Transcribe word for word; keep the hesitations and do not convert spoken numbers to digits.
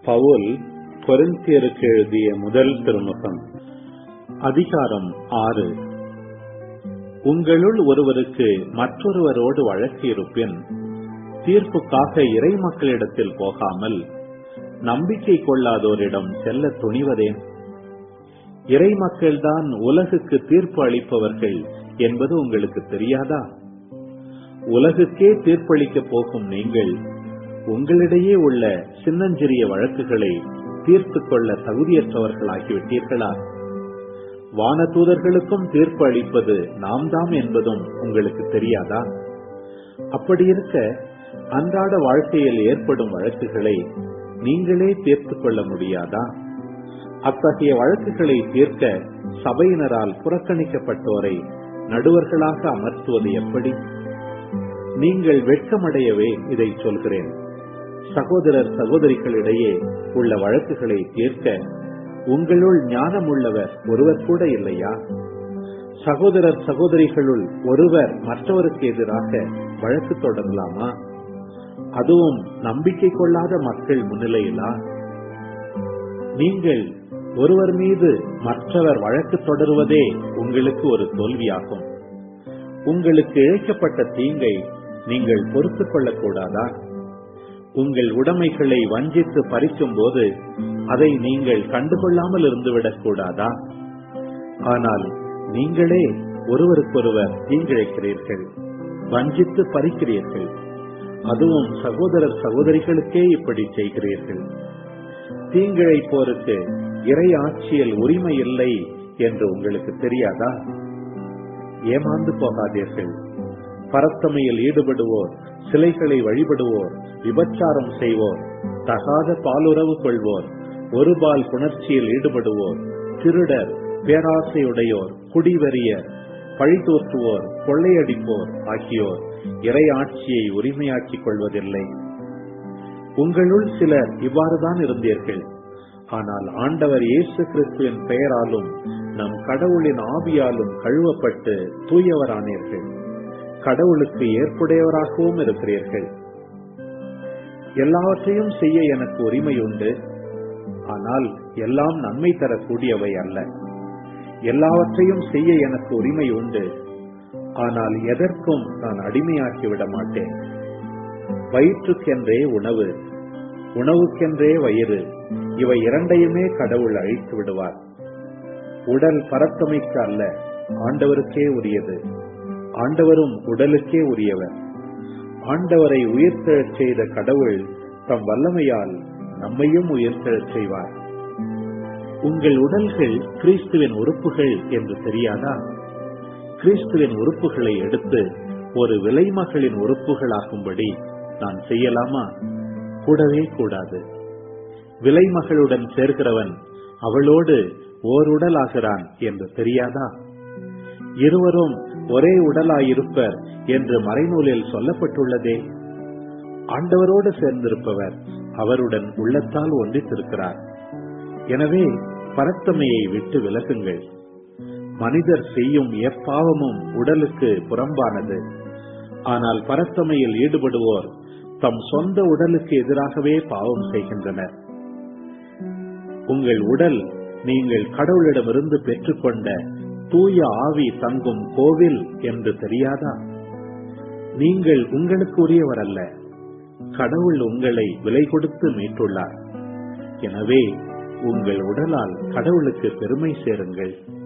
பவுல் கொரிந்தியருக்கு எழுதிய முதல் திருமுகம் அதிகாரம் ஆறு. உங்களுள் ஒருவருக்கு மற்றொருவரோடு வழக்கு இருப்பின் தீர்ப்புக்காக இறை மக்களிடத்தில் போகாமல் நம்பிக்கை கொள்ளாதோரிடம் செல்ல துணிவதேன்? இறை மக்கள்தான் உலகுக்கு தீர்ப்பு அளிப்பவர்கள் என்பது உங்களுக்கு தெரியாதா? உலகுக்கே தீர்ப்பளிக்கப் போகும் நீங்கள் உங்களிடையே உள்ள சின்னஞ்சிறிய வழக்குகளை தீர்த்து கொள்ள தகுதியற்றவர்களாகிவிட்டீர்களா? வானதூதர்களுக்கும் தீர்ப்பு அளிப்பது நாம் தாம் என்பதும் உங்களுக்கு தெரியாதா? அப்படி இருக்க அன்றாட வாழ்க்கையில் ஏற்படும் வழக்குகளை நீங்களே தீர்த்து கொள்ள முடியாதா? அத்தகைய வழக்குகளை தீர்க்க சபையினரால் புறக்கணிக்கப்பட்டோரை நடுவர்களாக அமர்த்துவது எப்படி? நீங்கள் வெட்கமடையவே இதை சொல்கிறேன். சகோதரர் சகோதரிகளிடையே உள்ள வழக்குகளை தீர்க்க உங்களுள் ஞானம் உள்ளவர் ஒருவர் கூட இல்லையா? சகோதரர் சகோதரிகளுள் ஒருவர் மற்றவருக்கு எதிராக வழக்கு தொடரலாமா? அதுவும் நம்பிக்கை கொள்ளாத மக்கள் முன்னிலையிலா? நீங்கள் ஒருவர் மீது மற்றவர் வழக்கு தொடருவதே உங்களுக்கு ஒரு தோல்வியாகும். உங்களுக்கு இழைக்கப்பட்ட தீங்கை நீங்கள் பொறுத்துக் கொள்ளக்கூடாதா? உங்கள் உடைமைகளை வஞ்சித்து பறிக்கும் போது அதை நீங்கள் கண்டுகொள்ளாமல் இருந்துவிடக் கூடாதா? ஆனால் நீங்களே ஒருவருக்கொருவர் தீங்கிழைக்கிறீர்கள், வஞ்சித்து பறிக்கிறீர்கள். அதுவும் சகோதரர் சகோதரிகளுக்கே இப்படி செய்கிறீர்கள். தீங்கிழைப்போருக்கு இறை ஆட்சியில் உரிமை இல்லை என்று உங்களுக்கு தெரியாதா? ஏமாந்து போகாதீர்கள். பரத்தமையில் ஈடுபடுவோர், சிலைகளை வழிபடுவோர், விபச்சாரம் செய்வோர், தகாத பாலுறவு கொள்வோர், ஒருபால் புணர்ச்சியில் ஈடுபடுவோர், திருடர், பேராசையுடையோர், குடிவெறியர், பழிதோற்றுவோர், கொள்ளையடிப்போர் ஆகியோர் இறை ஆட்சியை உரிமையாக்கிக் கொள்வதில்லை. உங்களுள் சிலர் இவ்வாறுதான் இருந்தீர்கள். ஆனால் ஆண்டவர் இயேசு கிறிஸ்துவின் பெயராலும் நம் கடவுளின் ஆவியாலும் கழுவப்பட்டு தூயவரானீர்கள். கடவுளுக்கு ஏற்புடையவராகவும் இருக்கிறீர்கள். எல்லாவற்றையும் செய்ய எனக்கு உரிமை உண்டு. ஆனால் எல்லாம் நன்மை தரக்கூடியவை அல்ல. எல்லாவற்றையும் செய்ய எனக்கு உரிமை உண்டு. ஆனால் எதற்கும் நான் அடிமையாக்கிவிட மாட்டேன். வயிற்றுக்கென்றே உணவு, உணவுக்கென்றே வயிறு, இவை இரண்டையுமே கடவுள் அழித்து விடுவார். உடல் பரத்தமைக்கு அல்ல, ஆண்டவருக்கே உரியது. ஆண்டவரும் உடலுக்கே உரியவர். ஆண்டவரை உயிர்த்தெழச் செய்த கடவுள் தம் வல்லமையால் நம்மையும் உயிர்த்தெழச் செய்வார். உங்கள் உடல்கள் கிறிஸ்துவின் உறுப்புகள் என்று தெரியாதா? கிறிஸ்துவின் உறுப்புகளை எடுத்து ஒரு விலைமகளின் உறுப்புகளாகும்படி நான் செய்யலாமா? கூடவே கூடாது. விலைமகளுடன் சேர்கிறவன் அவளோடு ஓர் உடலாகிறான் என்று தெரியாதா? இருவரும் ஒரே உடலாயிருப்பர் என்று மறைநூலில் சொல்லப்பட்டுள்ளதே. ஆண்டவரோடு சேர்ந்திருப்பவர் அவருடன் உள்ளத்தால் ஒன்றித்திருக்கிறார். எனவே பரத்தமையை விட்டு விலகுங்கள். மனிதர் செய்யும் எப்பாவமும் உடலுக்கு புறம்பானது. ஆனால் பரத்தமையில் ஈடுபடுவோர் தம் சொந்த உடலுக்கு எதிராகவே பாவம் செய்கின்றனர். உங்கள் உடல் நீங்கள் கடவுளிடமிருந்து பெற்றுக்கொண்ட தூய ஆவி தங்கும் கோவில் என்று தெரியாதா? நீங்கள் உங்களுக்கு உரியவர் அல்ல, கடவுள் உங்களை விலை கொடுத்து மீட்டுள்ளார். எனவே உங்கள் உடலால் கடவுளுக்கு பெருமை சேருங்கள்.